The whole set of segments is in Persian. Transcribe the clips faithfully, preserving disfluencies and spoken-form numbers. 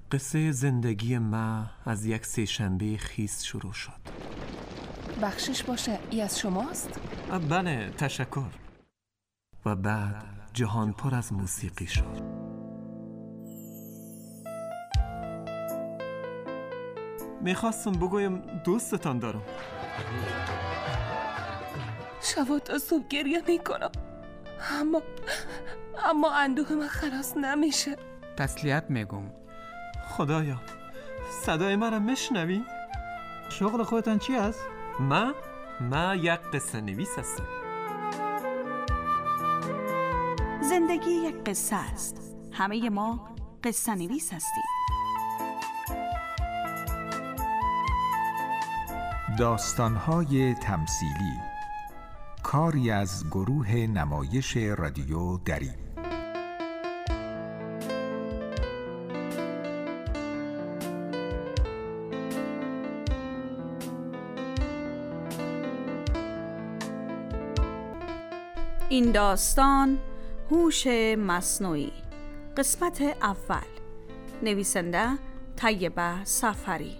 قصه زندگی ما از یک سه‌شنبه خیس شروع شد. بخشش باشه، ای از شماست؟ بله، تشکر. و بعد جهان پر از موسیقی شد. میخواستم بگویم دوستتان دارم. شب تا صبح گریه میکنم، اما اما اندوه من خلاص نمیشه. تسلیت میگم. خدایا، صدای من را میشنوی؟ شغل خودتان چی است؟ ما؟ ما یک قصه نویس هستم. زندگی یک قصه است. همه ما قصه نویس هستیم. داستان‌های تمثیلی، کاری از گروه نمایش رادیو دری. این داستان هوش مصنوعی، قسمت اول. نویسنده طیبه سفری.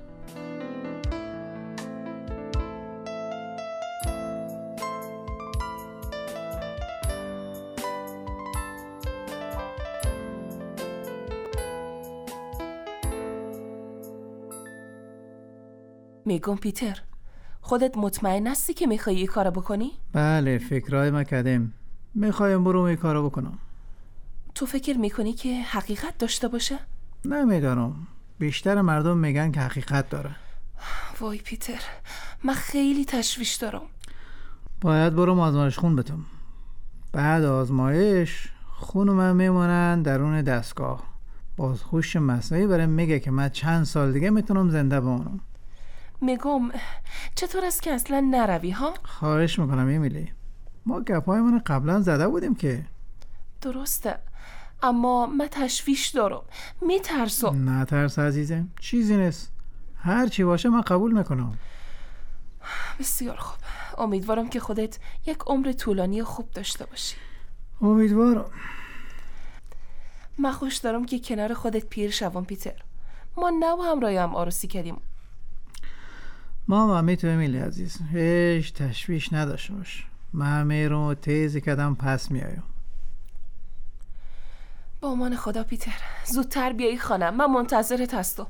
میگم پیتر، خودت مطمئن هستی که میخوایی این کارو بکنی؟ بله، فکرهای ما کردیم. میخوایم برو این کارو بکنم. تو فکر میکنی که حقیقت داشته باشه؟ نمیدانم، بیشتر مردم میگن که حقیقت داره. وای پیتر، من خیلی تشویش دارم. باید برم آزمایش خون بتم. بعد آزمایش خون من میمونن درون دستگاه. باز هوش مصنوعی برام میگه که من چند سال دیگه میتونم زنده بمونم. میگم چطور است که اصلا نروی ها؟ خواهش میکنم امیلی، ما گپای من قبلا زده بودیم که. درسته، اما من تشویش دارم، میترسم. نه ترس عزیزم، چیزی نیست. هر چی باشه من قبول میکنم. بسیار خوب، امیدوارم که خودت یک عمر طولانی خوب داشته باشی. امیدوارم. من خوش دارم که کنار خودت پیر شوم پیتر. ما نه و همراهی هم عروسی کردیم. ماما میتو امیلی عزیز، هیچ تشویش نداشته باش. من میرم و تیزی کدم پس میایم. با امان خدا پیتر، زودتر بیایی خانم، من منتظرت هستم.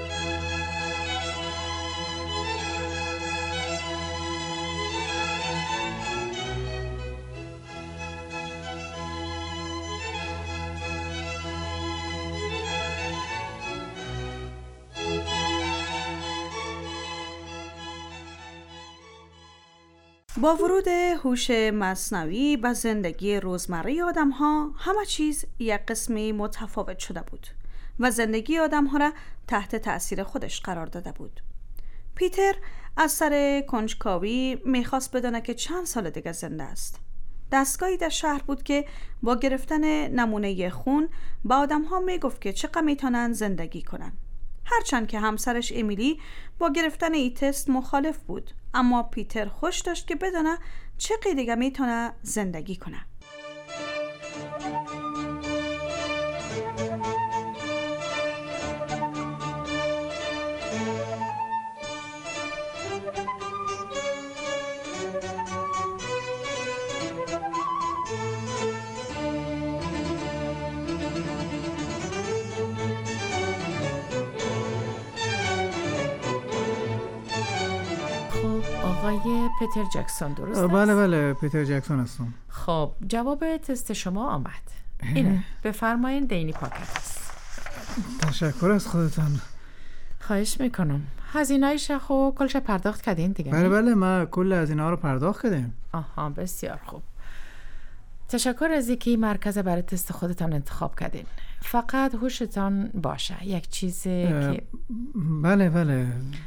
با ورود هوش مصنوعی به زندگی روزمره آدم ها، همه چیز یک قسمی متفاوت شده بود و زندگی آدم ها را تحت تأثیر خودش قرار داده بود. پیتر از سر کنجکاوی میخواست بدونه که چند سال دیگه زنده است. دستگاهی در شهر بود که با گرفتن نمونه خون با آدم ها میگفت که چقدر میتونن زندگی کنن. هرچند که همسرش امیلی با گرفتن این تست مخالف بود، اما پیتر خوش داشت که بدونه چقدر دیگه میتونه زندگی کنه. آقای پیتر جکسون درست است؟ بله بله، پیتر جکسون هستم. خب جواب تست شما آمد. اینه، بفرمایین دینی پاکت است. تشکر از خودتان. خواهش میکنم. هزینه‌اش خب کلش پرداخت کردین دیگه؟ بله بله، ما کل هزینه ها رو پرداخت کردیم. آها، بسیار خوب. تشکر از اینکه مرکز برای تست خودتان انتخاب کردین. فقط هوشتان باشه یک چیزی که بله بله،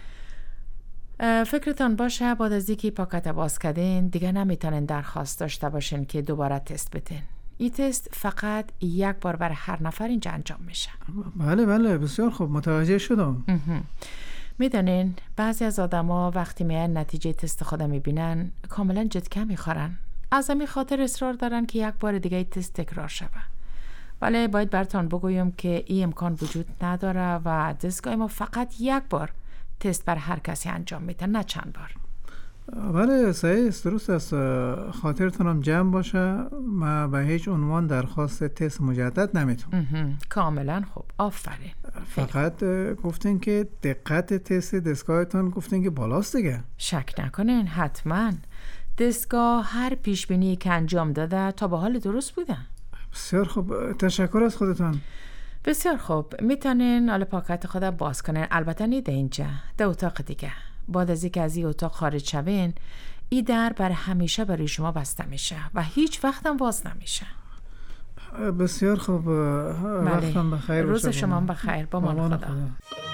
فکرتان باشه بعد از اینکه پاکت باز کردین دیگه نمیتونین درخواست داشته باشین که دوباره تست بدین. این تست فقط یک بار برای هر نفر اینجا انجام میشه. بله بله، بسیار خوب، متوجه شدم. میدونین بعضی از آدما وقتی میان نتیجه تست خودم میبینن کاملا جدی میخورن. از همین خاطر اصرار دارن که یک بار دیگه تست تکرار شود. ولی باید براتون بگویم که این امکان وجود نداره و دستگاه ما فقط یک بار تست بر هر کسی انجام میده، نه چند بار. بله صحیح است، درست است. خاطرتون هم جمع باشه، ما به هیچ عنوان درخواست تست مجدد نمیتونم. کاملا خوب، آفرین. فقط گفتین که دقت تست دستگاهتون گفتین که بالاست دیگه. شک نکنین، حتما دستگاه هر پیش بینی که انجام داده تا به حال درست بوده. بسیار خوب، تشکر از خودتان. بسیار خوب، میتونین حالا پاکت خود باز کنین. البته نه ده اینجا، ده اتاق دیگه. بعد از اینکه از این اتاق خارج شوین، این در برای همیشه برای شما بسته میشه و هیچ وقت هم باز نمیشه. بسیار خوب، وقتم بخیر. روز شما بخیر. با مان خدا, خدا.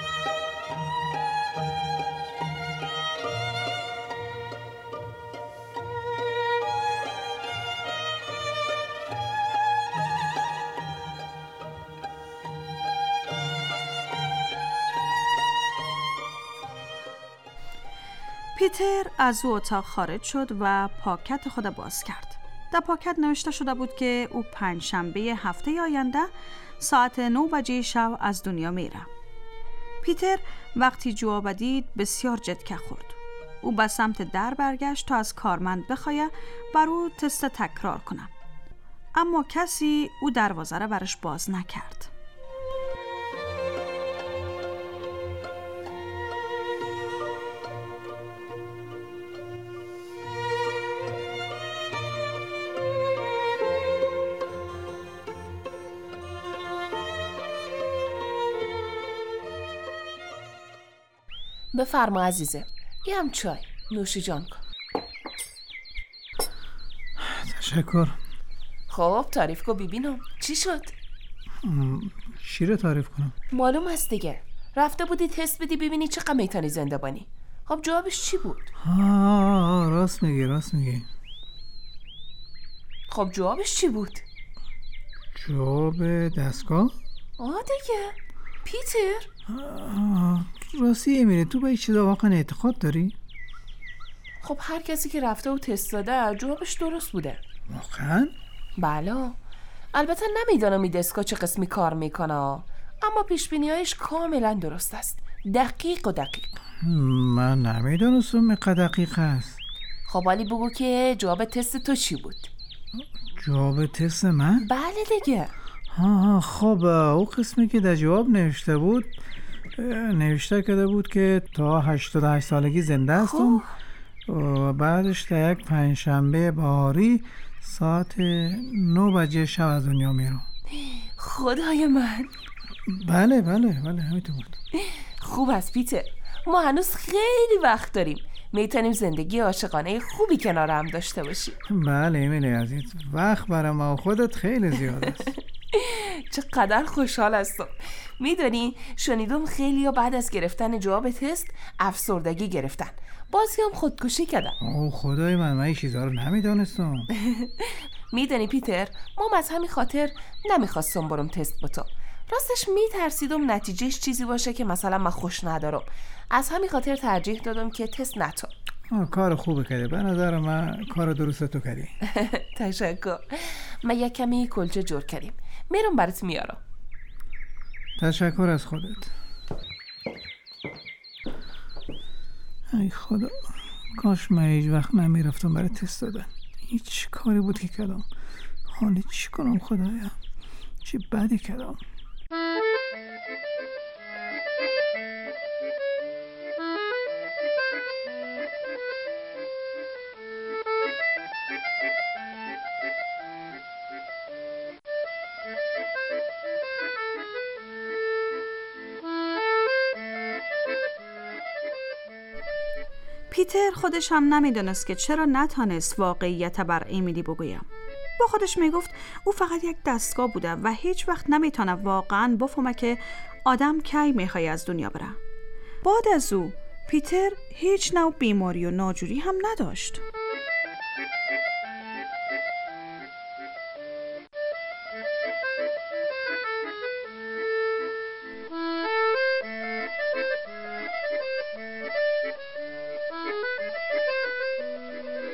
پیتر از او اتاق خارج شد و پاکت خود باز کرد. در پاکت نوشته شده بود که او پنج شنبه هفته آینده ساعت نه بجه شب از دنیا میره. پیتر وقتی جواب دید بسیار جدکه خورد. او به سمت در برگشت تا از کارمند بخواه بر او تست تکرار کنه. اما کسی او دروازه را برش باز نکرد. بفرما عزیزه، این هم چای، نوشی جان کن. تشکر. خب تعریف کن ببینم چی شد؟ چی رو تعریف کنم؟ معلوم است دیگه، رفته بودی تست بدی ببینی چقدر میتونی زنده بانی. خب جوابش چی بود؟ آه راست میگی راست میگی. خب جوابش چی بود؟ جواب دستگاه؟ آه دیگه پیتر. آه راستی امیره، تو به این چیزا واقعا اعتقاد داری؟ خب هر کسی که رفته و تست داده جوابش درست بوده. واقعا؟ بله. البته نمیدانم این دستگاه چه قسمی کار میکنه، اما پیشبینیایش کاملا درست است، دقیق و دقیق. من نمیدانستم اینقدر دقیق است. خب ولی بگو که جواب تست تو چی بود؟ جواب تست من؟ بله دیگه. ها خب او قسمی که در جواب نوشته بود، نوشته کرده بود که تا هشتاد و هشت سالگی زنده هستم و بعدش تا یک پنجشنبه بهاری ساعت نه بجه شب از دنیا میرم. خدای من. بله بله بله همینطور بود. خوب است پیتر، ما هنوز خیلی وقت داریم، میتونیم زندگی عاشقانه خوبی کنار هم داشته باشیم. بله امیلی عزیز، وقت برای ما و خودت خیلی زیاد است. چقدر خوشحال هستم. میدونی شنیدم خیلی ها بعد از گرفتن جواب تست افسردگی گرفتن، بازی هم خودکشی کردن. اوه خدای من، من این چیزا رو نمیدونستم. میدونی پیتر، ما از همین خاطر نمیخواستم برم تست با تو. راستش میترسیدم نتیجهش چیزی باشه که مثلا من خوش ندارم. از همین خاطر ترجیح دادم که تست نتو. کار خوبه کرده، به نظر من کار درست تو کردی. تشکر. من یک کمی کلچه جور کردیم، میرم برات میارم. تشکر از خودت. ای خدا، کاش من هیچ وقت نمیرفتم برای تست دادن. هیچ کاری بود که کردم، حالی چی کنم خدایا، چی بدی کردم. پیتر خودش هم نمیدونست که چرا نتانست واقعیت بر امیلی بگویم. با خودش میگفت او فقط یک دستگاه بوده و هیچ وقت نمیتونه واقعا بفهمه که آدم کی میخواد از دنیا بره. بعد از او پیتر هیچ نوع بیماری و ناجوری هم نداشت.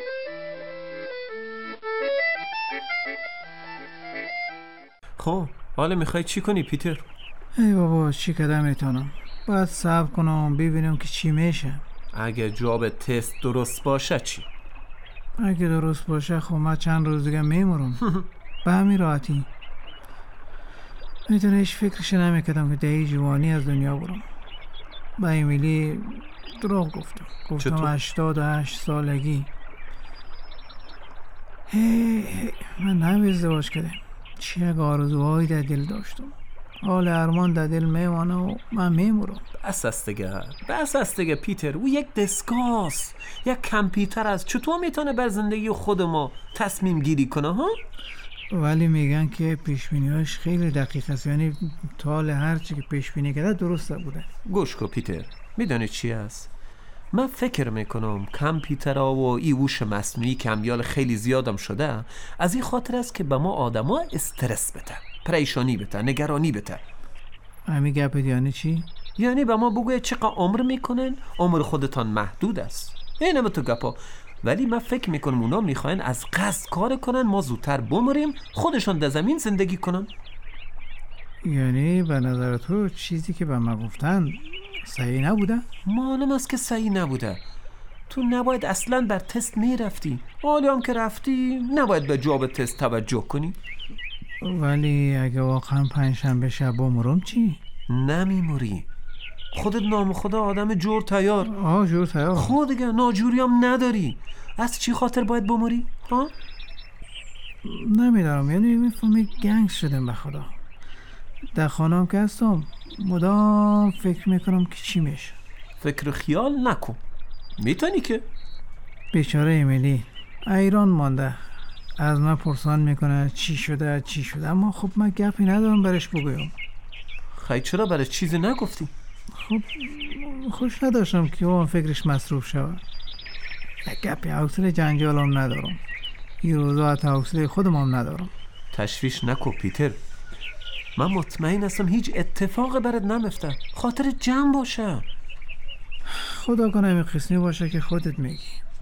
خب حالا میخوای چی کنی پیتر؟ ای بابا چی کدام میتونم، باید صبر کنم ببینم که چی میشه. اگه جواب تست درست باشه چی؟ اگه درست باشه خب من چند روز دیگه میمورم. به همین راحتی. میتونه هیچ فکرش نمیکردم که دهی جوانی از دنیا برم. با امیلی دروغ گفتم گفتم هشتاد و هشت سالگی. هی هی من نمی ازدواج کردم. چه یک آرزوهایی در دل داشتم، حال ارمان در دل میمانه و من میمورم. بس است دیگه بس است دیگه پیتر. او یک دستگاهست، یک کامپیوتر است. چطور میتونه بر زندگی خود ما تصمیم گیری کنه ها؟ ولی میگن که پیشبینی‌هاش خیلی دقیق است، یعنی تا هر چی که پیشبینی کرده درسته بوده. گوش کن پیتر، میدونی چی است؟ من فکر میکنم کامپیوترها و ای هوش مصنوعی که امیال خیلی زیادم شده، از این خاطر است که به ما آدما استرس بده، پریشانی بده، نگرانی بده. همین گپ یعنی چی؟ یعنی به ما بگوید چقدر عمر میکنن، عمر خودتان محدود است. اینه به تو گپا. ولی من فکر میکنم اونا میخواین از قصد کار کنن ما زودتر بمریم، خودشان در زمین زندگی کنن. یعنی به نظر تو چیزی که به من گفتن صحیح نبوده؟ معلوم است که صحیح نبوده. تو نباید اصلا بر تست میرفتی، حالا هم که رفتی نباید به جواب تست توجه کنی. ولی اگه واقعا پنجشنبه شب بمرم چی؟ نمیموری. خودت نام خدا آدم جور تیار. آه جور تیار. خود دیگه ناجوری هم نداری. از چی خاطر باید بموری؟ ها؟ نمیدارم، یعنی میفهمی گنگ شدم به خدا. در خانم که هستم مدام فکر میکنم که چی میشه. فکر خیال نکن، میتونی که. بیچاره امیلی ایران مانده، از من پرسان میکنه چی شده چی شده، اما خب من گپی ندارم برش بگویم. خیلی چرا برای چیزی نگفتی؟ خب خوش نداشتم که اون فکرش مصروف شود. گپی حوصله جنجال هم ندارم، این روزا حتی حوصله خودم هم ندارم. تشویش نکن پیتر، من مطمئن هستم هیچ اتفاق برات نمیفته. خاطر جمع باشه. خدا کنه این قسمی باشه که خودت میگی.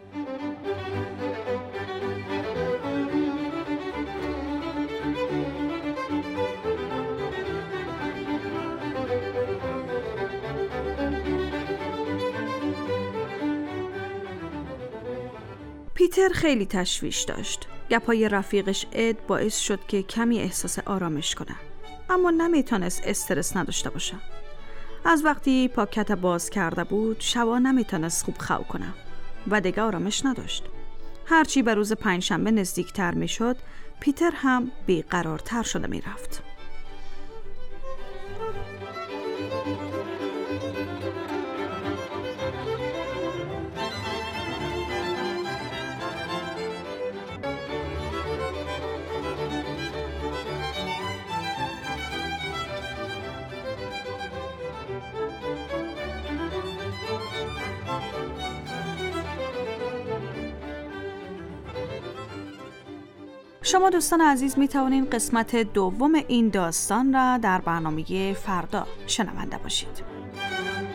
پیتر خیلی تشویش داشت. گپای رفیقش اد باعث شد که کمی احساس آرامش کنه، اما نمیتونست استرس نداشته باشه. از وقتی پاکت باز کرده بود شبا نمیتونست خوب خو کنه و دیگه آرامش نداشت. هرچی به روز پنجشنبه نزدیکتر میشد پیتر هم بیقرارتر شده میرفت. شما دوستان عزیز می توانید قسمت دوم این داستان را در برنامه فردا شنونده باشید.